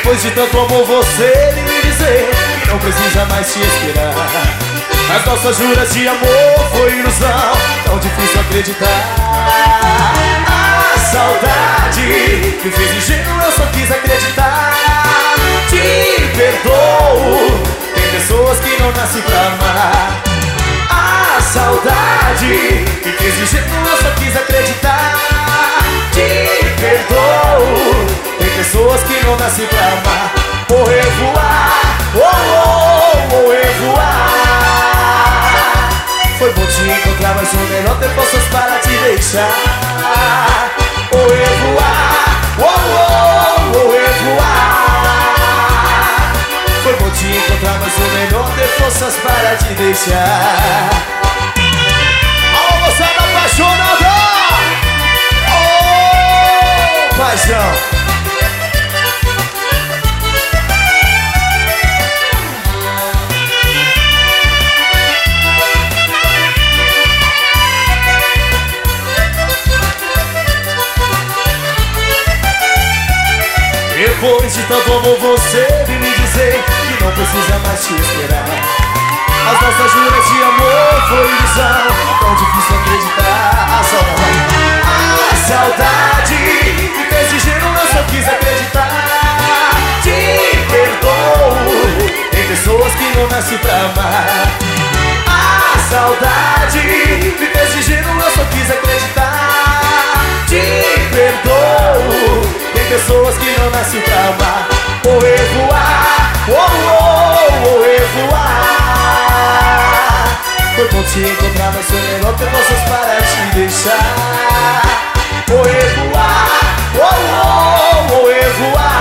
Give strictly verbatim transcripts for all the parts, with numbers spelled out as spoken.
Depois de tanto amor você vem me dizer que não precisa mais te esperar. As nossas juras de amor foi ilusão, tão difícil acreditar. A saudade me fez ingênuo, eu só quis acreditar. Te perdoo, tem pessoas que não nascem pra amar. A saudade me fez ingênuo, eu só quis acreditar. Te perdoo, tem pessoas que não nascem pra amar. Au revoir, oh, oh, au revoir. Foi bom te encontrar, mas o melhor ter forças para te deixar. Au revoir, oh, oh, au revoir. Foi bom te encontrar, mas o melhor ter forças para te deixar. Alô, moçada apaixonada! Oh, paixão! Depois de tanto amor você vem me dizer que não precisa mais te esperar. As nossas juras de amor foi ilusão, tão difícil acreditar. A saudade, a saudade me fez ingênuo, eu só quis acreditar. Te perdoo, tem pessoas que não nascem pra amar. A saudade me fez ingênuo, eu só quis acreditar. Te perdoo, pessoas que não nascem pra amar. Au revoir, oh, oh, au revoir. Foi bom te encontrar, mas foi melhor ter forças para te deixar. Au revoir, oh, oh, au revoir.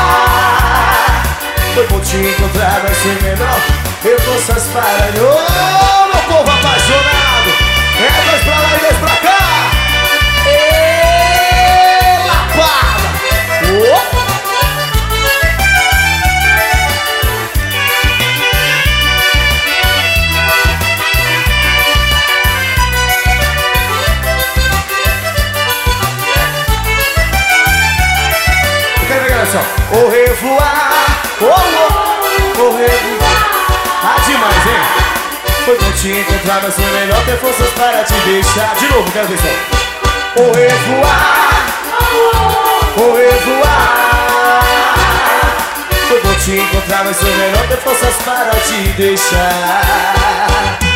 Foi bom te encontrar, mas foi melhor ter forças para... Oh, meu povo apaixonado, é dois pra lá e dois pra cá. Au revoir, oh, oh, au revoir. Ah, demais, hein? Foi bom te encontrar, mas foi melhor ter forças para te deixar. De novo, quero ver só. Au revoir, au revoir. Foi bom te encontrar, mas foi melhor ter forças para te deixar.